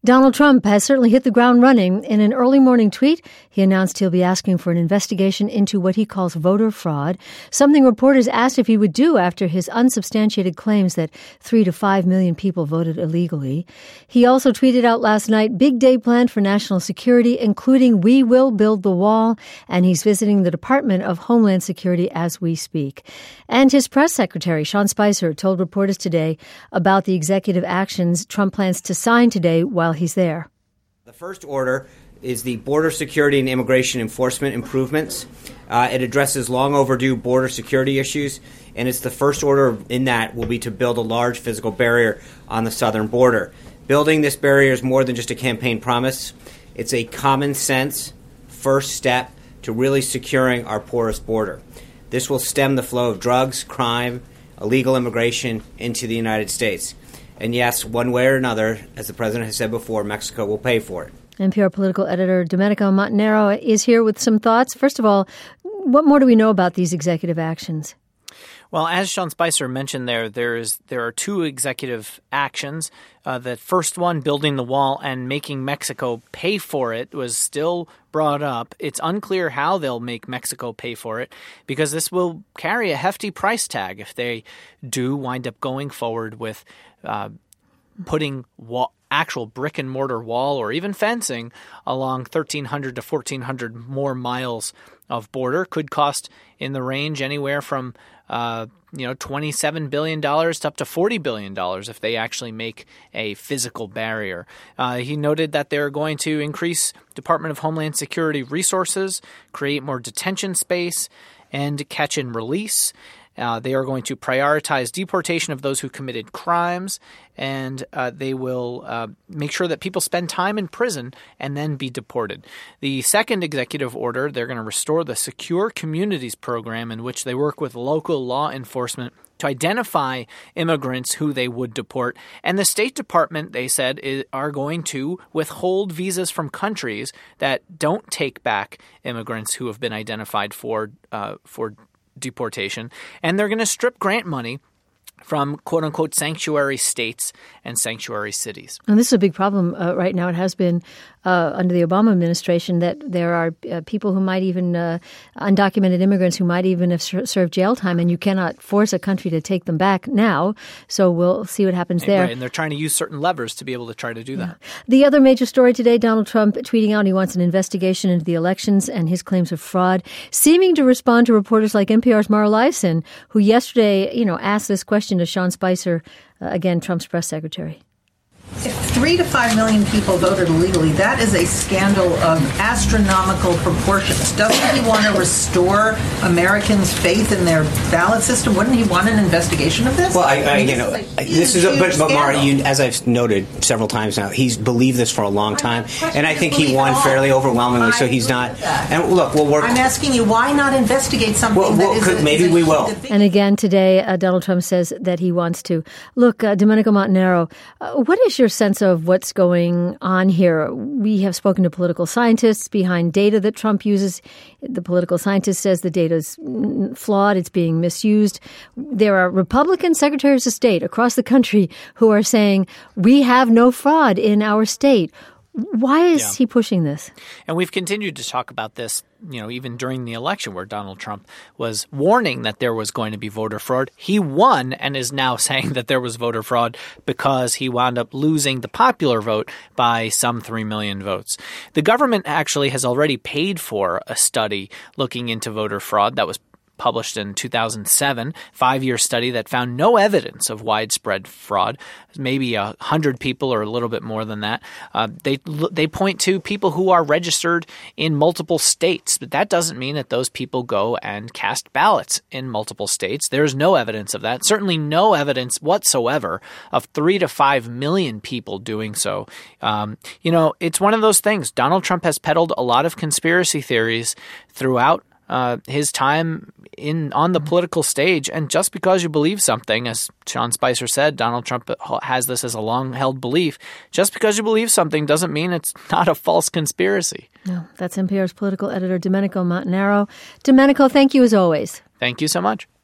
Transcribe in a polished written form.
Donald Trump has certainly hit the ground running. In an early morning tweet, he announced he'll be asking for an investigation into what he calls voter fraud, something reporters asked if he would do after his unsubstantiated claims that 3 to 5 million people voted illegally. He also tweeted out last night, big day planned for national security, including we will build the wall, and he's visiting the Department of Homeland Security as we speak. And his press secretary, Sean Spicer, told reporters today about the executive actions Trump plans to sign today while he's there. The first order is the Border Security and Immigration Enforcement Improvements. It addresses long overdue border security issues, and it's the first order in that will be to build a large physical barrier on the southern border. Building this barrier is more than just a campaign promise. It's a common sense first step to really securing our porous border. This will stem the flow of drugs, crime, illegal immigration into the United States. And yes, one way or another, as the president has said before, Mexico will pay for it. NPR political editor Domenico Montanaro is here with some thoughts. First of all, what more do we know about these executive actions? Well, as Sean Spicer mentioned there are two executive actions. The first one, building the wall and making Mexico pay for it, was still brought up. It's unclear how they'll make Mexico pay for it because this will carry a hefty price tag if they do wind up going forward with putting actual brick and mortar wall or even fencing along 1,300 to 1,400 more miles of border. Could cost in the range anywhere from $27 billion to up to $40 billion if they actually make a physical barrier. He noted that they're going to increase Department of Homeland Security resources, create more detention space, and catch and release. They are going to prioritize deportation of those who committed crimes, and they will make sure that people spend time in prison and then be deported. The second executive order, they're going to restore the Secure Communities program in which they work with local law enforcement to identify immigrants who they would deport. And the State Department, they said, are going to withhold visas from countries that don't take back immigrants who have been identified for deportation, and they're going to strip grant money from quote-unquote sanctuary states and sanctuary cities. And this is a big problem right now. It has been under the Obama administration that there are people who might even, undocumented immigrants who might even have served jail time, and you cannot force a country to take them back now. So we'll see what happens there. Right, and they're trying to use certain levers to be able to try to do that. The other major story today, Donald Trump tweeting out he wants an investigation into the elections and his claims of fraud, seeming to respond to reporters like NPR's Mara Liasson, who yesterday, asked this question to Sean Spicer, again, Trump's press secretary. If 3 to 5 million people voted illegally, that is a scandal of astronomical proportions. Doesn't he want to restore Americans' faith in their ballot system? Wouldn't he want an investigation of this? Well, but Mara, as I've noted several times now, he's believed this for a long time, and I think he won fairly overwhelmingly. So he's not. And look, we'll work. I'm asking you, why not investigate something maybe we will. And again today, Donald Trump says that he wants to. Look, Domenico Montanaro, what is your sense of what's going on here? We have spoken to political scientists behind data that Trump uses. The political scientist says the data is flawed. It's being misused. There are Republican secretaries of state across the country who are saying we have no fraud in our state. Why is he pushing this? And we've continued to talk about this, even during the election where Donald Trump was warning that there was going to be voter fraud. He won and is now saying that there was voter fraud because he wound up losing the popular vote by some 3 million votes. The government actually has already paid for a study looking into voter fraud that was published in 2007, 5-year study that found no evidence of widespread fraud. Maybe 100 people or a little bit more than that. They point to people who are registered in multiple states, but that doesn't mean that those people go and cast ballots in multiple states. There's no evidence of that. Certainly no evidence whatsoever of 3 to 5 million people doing so. It's one of those things. Donald Trump has peddled a lot of conspiracy theories throughout his time on the political stage. And just because you believe something, as Sean Spicer said, Donald Trump has this as a long-held belief. Just because you believe something doesn't mean it's not a false conspiracy. No, that's NPR's political editor, Domenico Montanaro. Domenico, thank you as always. Thank you so much.